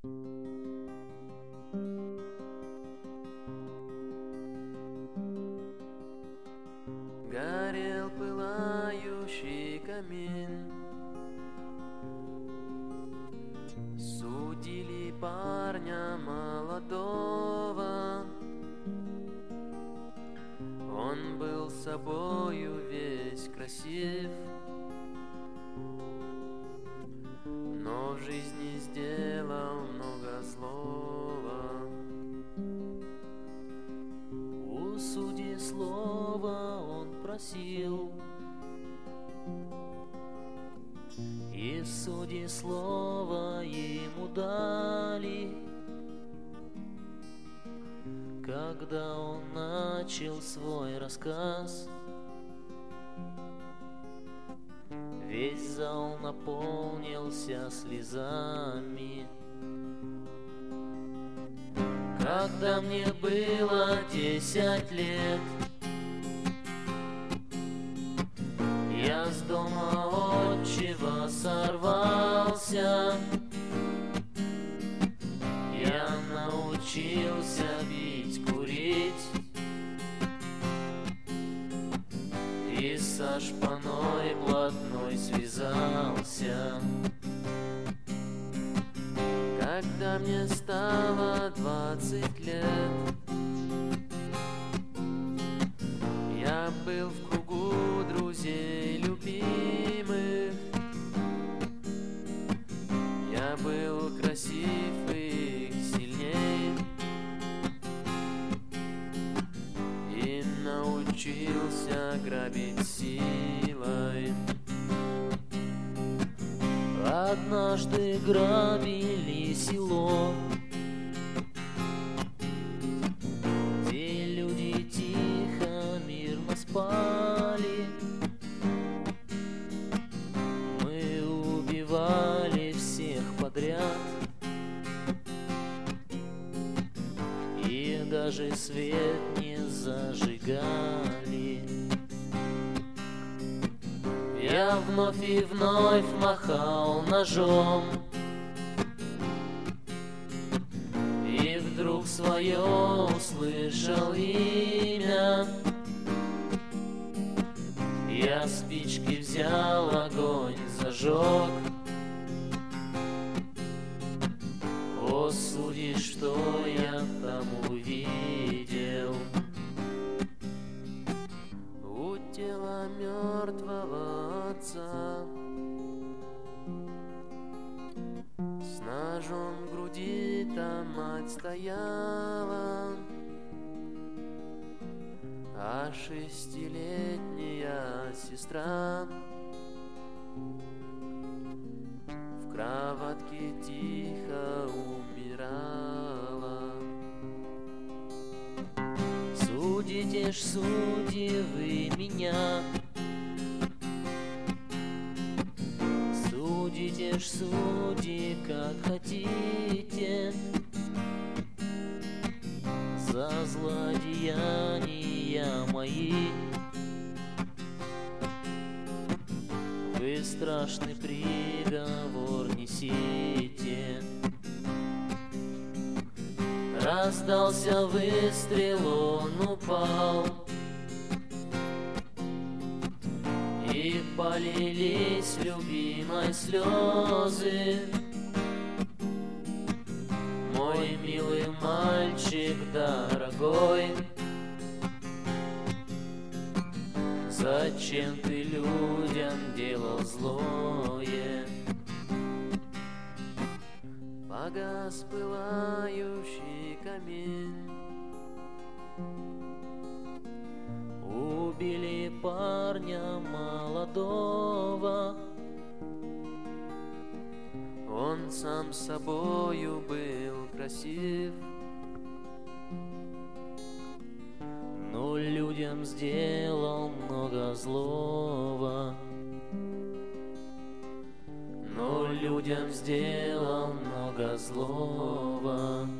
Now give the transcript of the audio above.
Горел пылающий камин, судили парня молодого. Он был собою весь красив, но в жизни сделал много злого. У судьи слова он просил, и судьи слово ему дали. Когда он начал свой рассказ, весь зал наполнился слезами. Когда мне было 10 лет, я с дома отчего сорвался. Я научился пить, курить и со шпаной блатной связался. Когда мне стало 20 лет, я был в кругу друзей любимых. Я был красив и сильней, и научился грабить силой. Однажды грабили село, где люди тихо, мирно спали. Мы убивали всех подряд, и даже свет не зажигали. Я вновь и вновь махал ножом, и вдруг свое услышал имя. Я спички взял, огонь зажег. О, судьи, что я там увидел! У тела мертвого отца с ножом в груди там мать стояла, а 6-летняя сестра в кроватке тихо умирала. Судите ж, судьи, вы меня, судите ж, судьи, как хотите, за злодеяния мои. Вы страшный приговор несите. Раздался выстрел, он упал, и полились любимой слезы. Мой милый мальчик дорогой, зачем ты людям делал злое? Погас пылающий камин, убили парня молодого. Он сам собою был красив, но людям сделал много злого. Но людям сделал много злого.